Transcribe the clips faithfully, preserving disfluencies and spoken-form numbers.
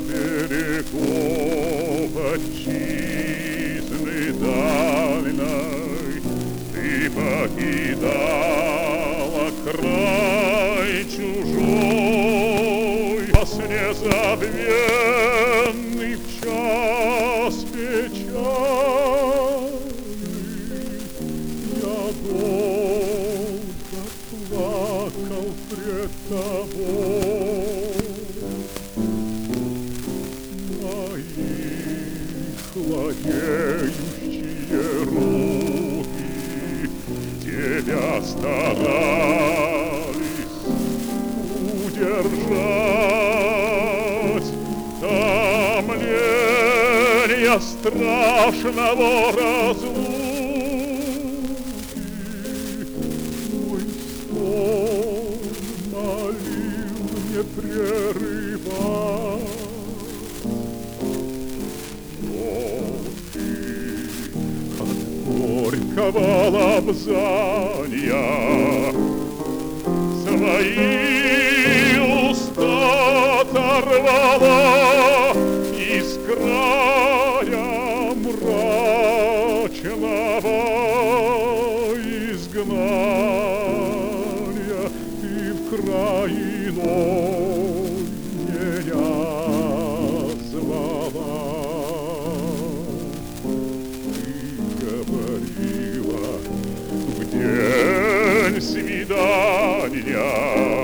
берегов отчизны дальной ты покидала край чужой, во сне забвенный в час печальный я долго плакал пред тобой. Мои хладеющие руки тебя старались удержать, томления страшного разлуки мой сон молил не прерывать. Горького лобзания свои уста оторвала из края мрачного изгнания и в край иной меня звала. День свидания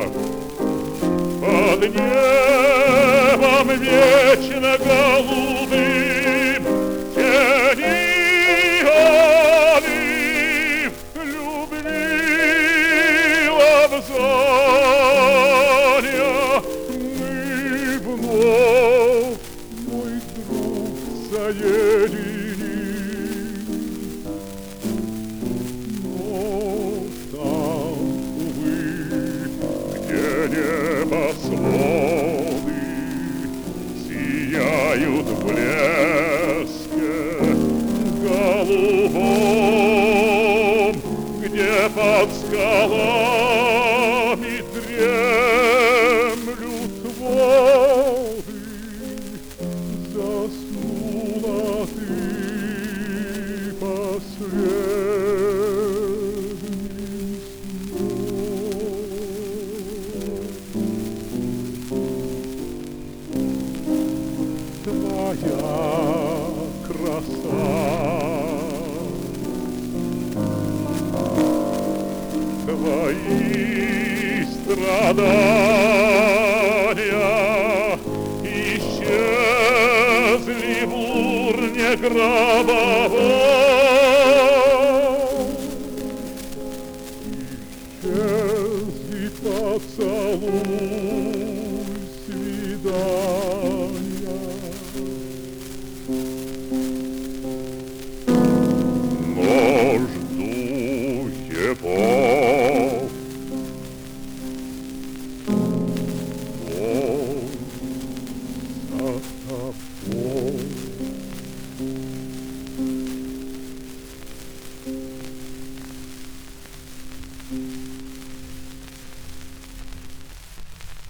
под небом вечно голубым тени олив любви лобзания. Мы вновь, мой друг, соединим. Небосводы сияют в блеске голубом, где под скалами дремлют воды. Заснула ты последним твоя краса, твои страдания исчезли в урне гробовой, исчезли поцелуй свидания.